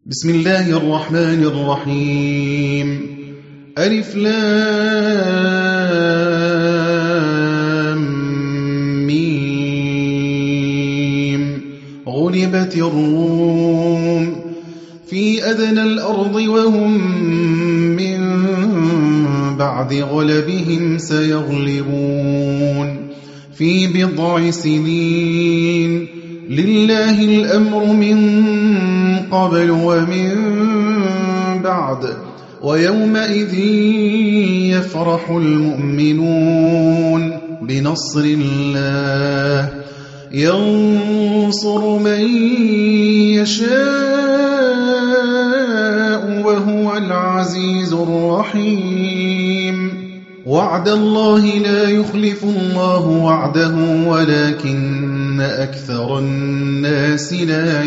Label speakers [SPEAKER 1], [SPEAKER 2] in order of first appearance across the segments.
[SPEAKER 1] بسم الله الرحمن الرحيم ألف لام ميم غلبت الروم في أدنى الأرض وهم من بعد غلبهم سيغلبون في بضع سنين لله الأمر من قبل ومن بعد ويومئذ يفرح المؤمنون بنصر الله ينصر من يشاء وهو العزيز الرحيم وعد الله لا يخلف الله وعده ولكن أكثر الناس لا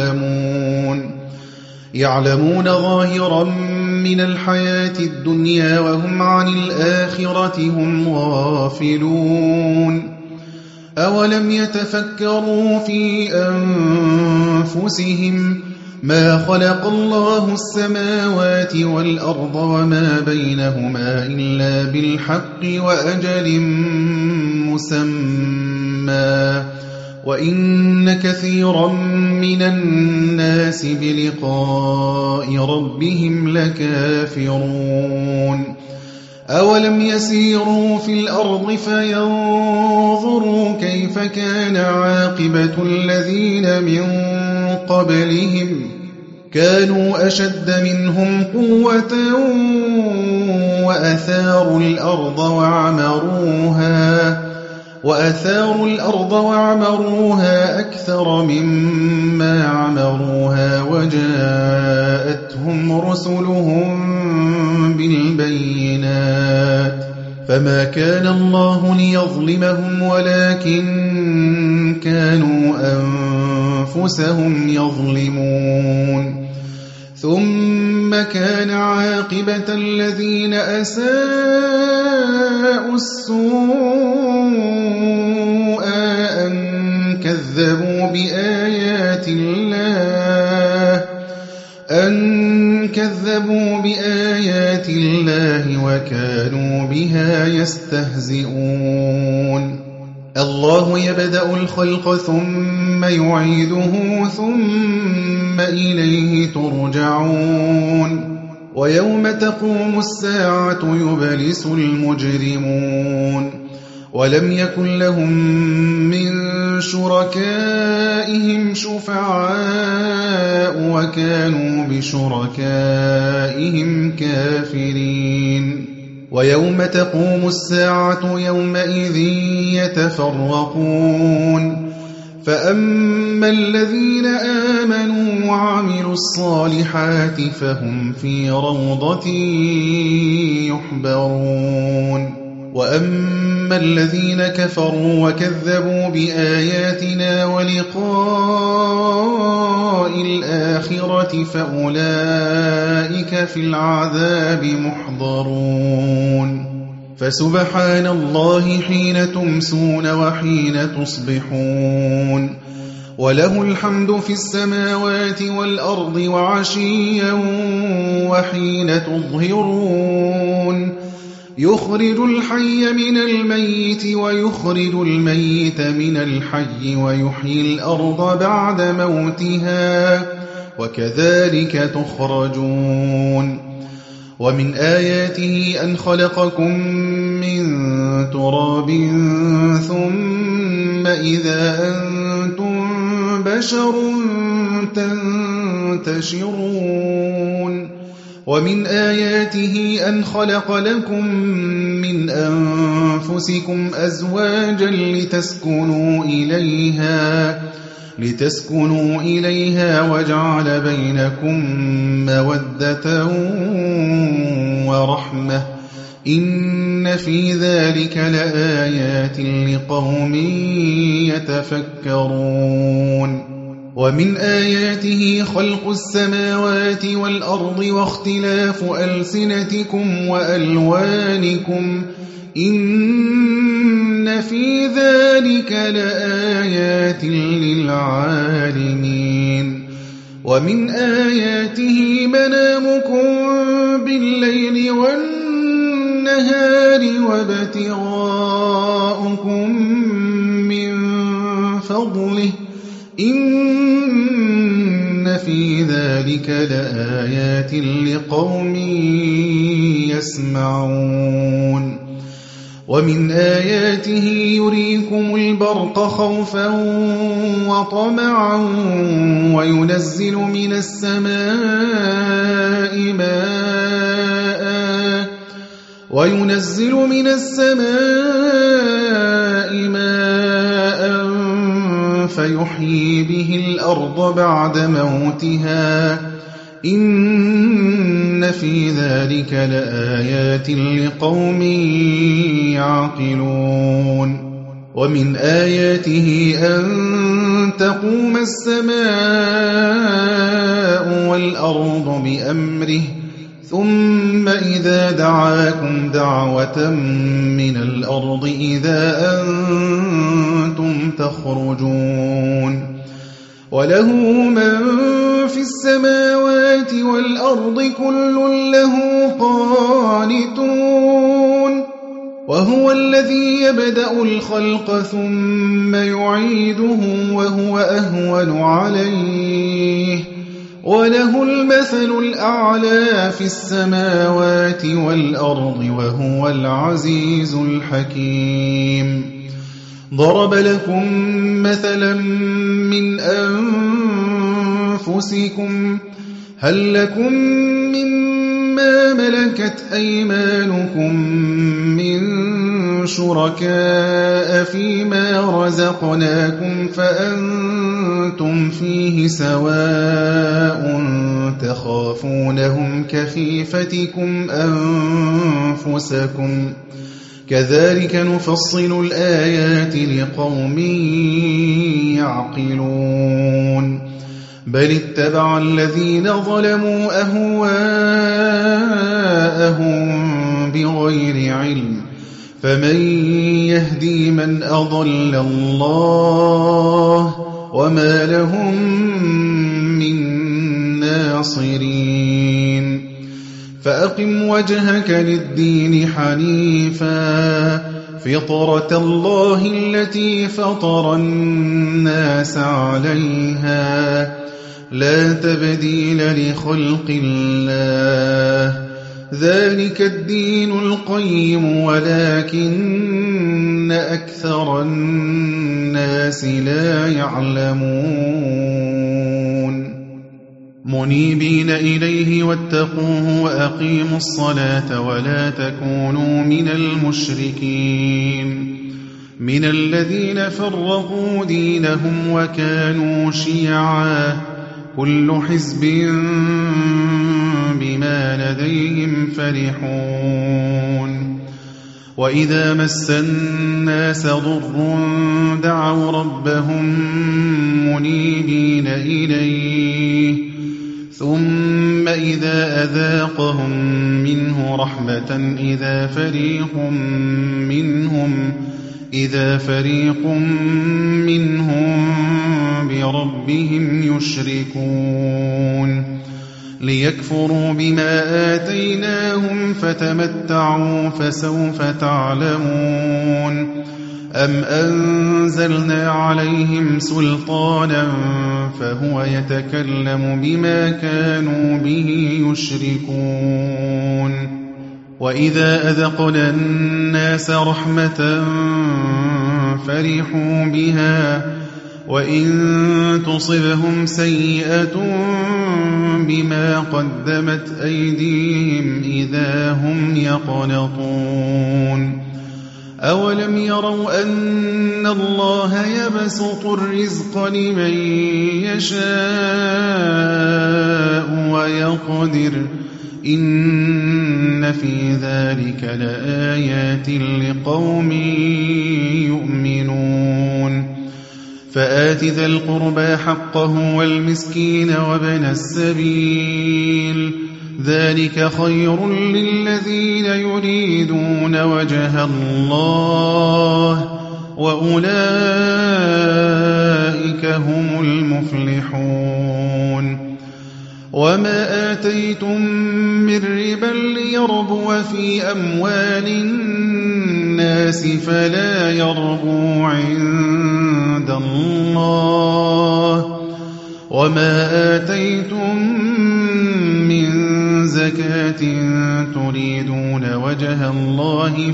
[SPEAKER 1] يعلمون ظاهرا من الحياة الدنيا وهم عن الآخرة هم غافلون أولم يتفكروا في أنفسهم ما خلق الله السماوات والأرض وما بينهما إلا بالحق وأجل مسمى وإن كثيرا من الناس بلقاء ربهم لكافرون أولم يسيروا في الأرض فينظروا كيف كان عاقبة الذين من قبلهم كانوا أشد منهم قوة وأثاروا الأرض وعمروها أكثر مما عمروها وجاءتهم رسلهم بالبينات فما كان الله ليظلمهم ولكن كانوا أنفسهم يظلمون ثم كان عاقبة الذين أساءوا السوء أن كذبوا بآيات الله وكانوا بها يستهزئون الله يبدأ الخلق ثم يعيده ثم إليه ترجعون ويوم تقوم الساعة يبلس المجرمون ولم يكن لهم من شركائهم شفعاء وكانوا بشركائهم كافرين ويوم تقوم الساعة يومئذ يتفرقون فأما الذين آمنوا وعملوا الصالحات فهم في روضة يحبرون وأما الذين كفروا وكذبوا بآياتنا ولقاء الآخرة فأولئك في العذاب محضرون فسبحان الله حين تمسون وحين تصبحون وله الحمد في السماوات والأرض وعشيا وحين تظهرون يخرج الحي من الميت ويخرج الميت من الحي ويحيي الأرض بعد موتها وكذلك تخرجون ومن آياته أن خلقكم من تراب ثم إذا أنتم بشر تنتشرون ومن آياته أن خلق لكم من أنفسكم أزواجا لتسكنوا إليها وجعل بينكم مودة ورحمة إن في ذلك لآيات لقوم يتفكرون ومن آياته خلق السماوات والأرض واختلاف ألسنتكم وألوانكم إن في ذلك لآيات للعالمين ومن آياته منامكم بالليل والنهار وابتغاؤكم من فضله إن في ذلك لآيات لقوم يسمعون ومن آياته يريكم البرق خوفا وطمعا وينزل من السماء ماء فيحيي به الأرض بعد موتها إن في ذلك لآيات لقوم يعقلون ومن آياته أن تقوم السماء والأرض بأمره ثم إذا دعاكم دعوة من الأرض إذا أنتم تخرجون وله من في السماوات والأرض كل له قانتون وهو الذي يبدأ الخلق ثم يعيده وهو أهون عليه وله المثل الأعلى في السماوات والأرض وهو العزيز الحكيم ضرب لكم مثلا من أنفسكم هل لكم مما ملكت أيمانكم من شركاء فيما رزقناكم فأنتم فيه سواء تخافونهم كخيفتكم أنفسكم كذلك نفصل الآيات لقوم يعقلون بل اتبع الذين ظلموا أهواءهم بغير علم فمن يهدي من أضل الله وما لهم من ناصرين فأقم وجهك للدين حنيفا فطرة الله التي فطر الناس عليها لا تبديل لخلق الله ذلك الدين القيم ولكن أكثر الناس لا يعلمون منيبين إليه واتقوه وأقيموا الصلاة ولا تكونوا من المشركين من الذين فرقوا دينهم وكانوا شيعا كل حزب بما لديهم فرحون وإذا مس الناس ضر دعوا ربهم منيبين إليه ثم إذا أذاقهم منه رحمة إذا فريق منهم بربهم يشركون ليكفروا بما آتيناهم فتمتعوا فسوف تعلمون أم أنزلنا عليهم سلطانا فهو يتكلم بما كانوا به يشركون وإذا أذقنا الناس رحمة فرحوا بها وإن تصبهم سيئة بما قدمت أيديهم إذا هم يقنطون أولم يروا أن الله يبسط الرزق لمن يشاء ويقدر إن في ذلك لآيات لقوم يؤمنون فآت ذا القربى حقه والمسكين وابن السبيل ذلك خير للذين يريدون وجه الله وأولئك هم المفلحون وما آتيتم من ربا ليربو في أموال الناس فلا يربو عند الله وما آتيتم من زكاة تريدون وجه الله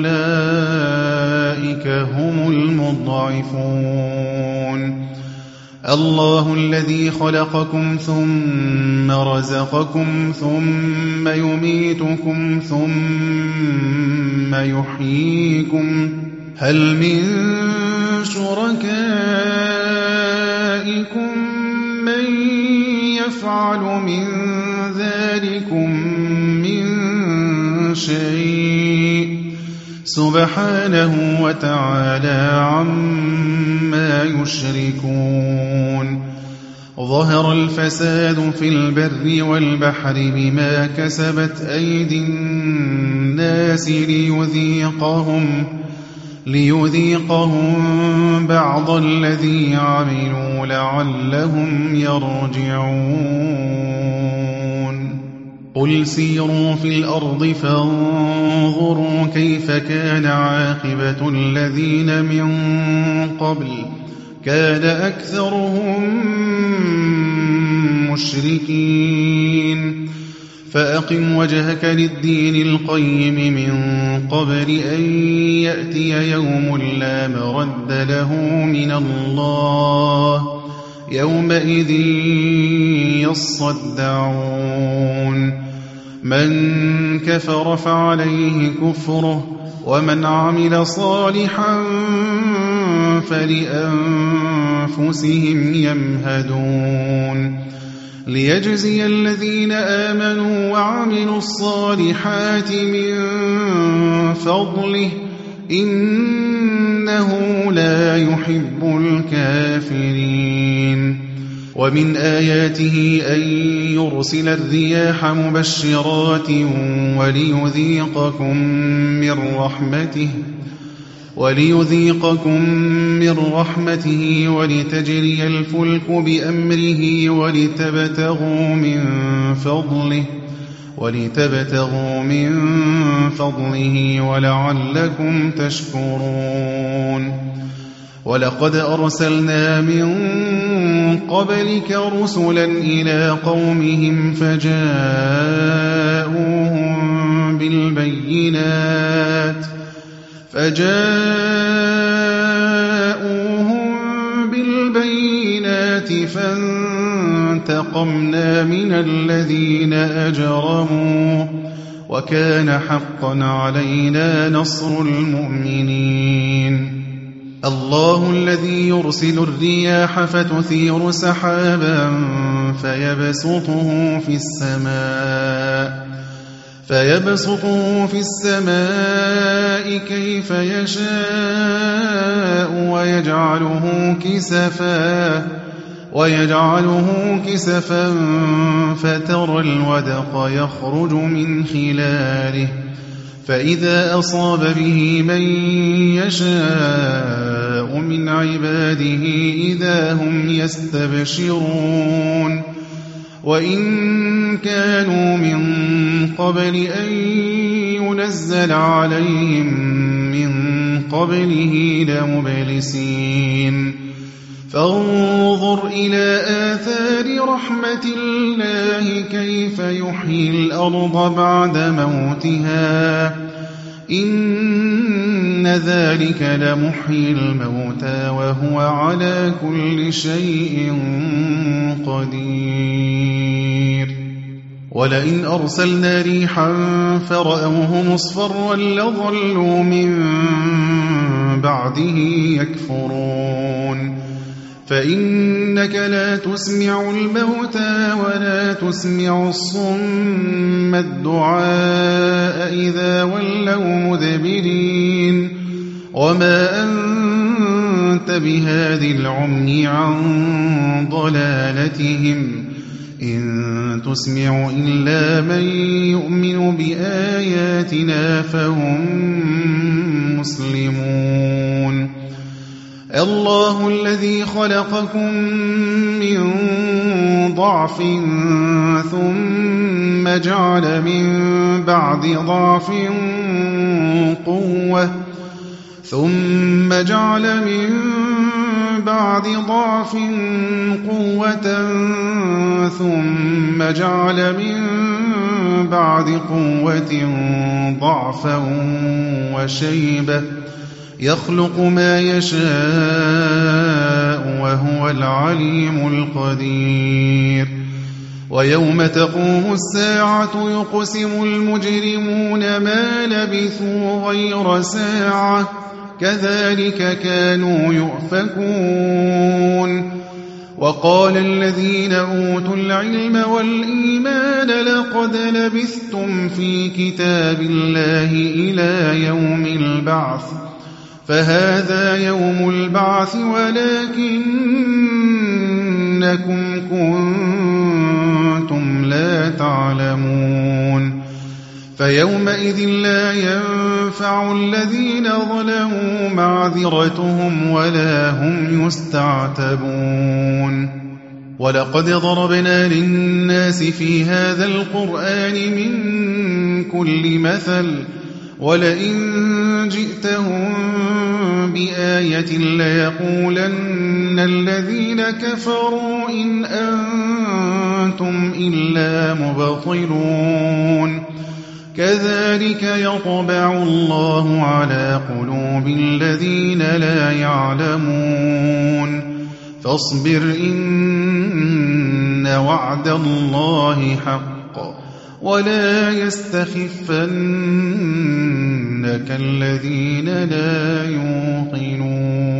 [SPEAKER 1] فأولئك هم المضعفون الله الذي خلقكم ثم رزقكم ثم يميتكم ثم يحييكم هل من شركائكم من يفعل من ذلكم من شيء سبحانه وتعالى عما يشركون ظهر الفساد في البر والبحر بما كسبت أيدي الناس ليذيقهم بعض الذي عملوا لعلهم يرجعون قل سيروا في الأرض فانظروا كيف كان عاقبة الذين من قبل كان أكثرهم مشركين فأقم وجهك للدين القيم من قبل أن يأتي يوم لا مرد له من الله يومئذ يصدعون من كفر فعليه كفره ومن عمل صالحا فلأنفسهم يمهدون ليجزي الذين آمنوا وعملوا الصالحات من فضله إنه لا يحب الكافرين ومن آياته أن يرسل الرياح مبشرات وليذيقكم من رحمته ولتجري الفلك بأمره ولتبتغوا من فضله ولعلكم تشكرون ولقد أرسلنا من قبلك رسلا إلى قومهم فجاءوهم بالبينات فانتقمنا من الذين أجرموا وكان حقا علينا نصر المؤمنين الله الذي يرسل الرياح فتثير سحابا فيبسطه في السماء كيف يشاء ويجعله كسفا فترى الودق يخرج من خلاله فإذا أصاب به من يشاء من عباده إذا هم يستبشرون وإن كانوا من قبل أن ينزل عليهم من قبله لمبلسين فانظر إلى آثار رحمة الله كيف يحيي الأرض بعد موتها إن ذلك لمحيي الموتى وهو على كل شيء قدير ولئن أرسلنا ريحا فرأوه مصفرا لظلوا من بعده يكفرون فإنك لا تسمع الموتى ولا تسمع الصم الدعاء إذا ولوا مدبرين وما أنت بهاد العمي عن ضلالتهم إن تسمع إلا من يؤمن بآياتنا فهم مسلمون الله الذي خلقكم من ضعف ثم جعل من بعد ضعف قوة ثم جعل من بعد ضعف قوة ثم جعل من بعد قوة ضعفا وشيبة يخلق ما يشاء وهو العليم القدير ويوم تقوم الساعة يقسم المجرمون ما لبثوا غير ساعة كذلك كانوا يؤفكون وقال الذين أوتوا العلم والإيمان لقد لبثتم في كتاب الله إلى يوم البعث فهذا يوم البعث ولكنكم كنتم لا تعلمون فيومئذ لا ينفع الذين ظلموا معذرتهم ولا هم يستعتبون ولقد ضربنا للناس في هذا القرآن من كل مثل ولئن جئتهم بآية ليقولن الذين كفروا إن أنتم إلا مبطلون كذلك يطبع الله على قلوب الذين لا يعلمون فاصبر إن وعد الله حق ولا يستخفنك الذين لا يوقنون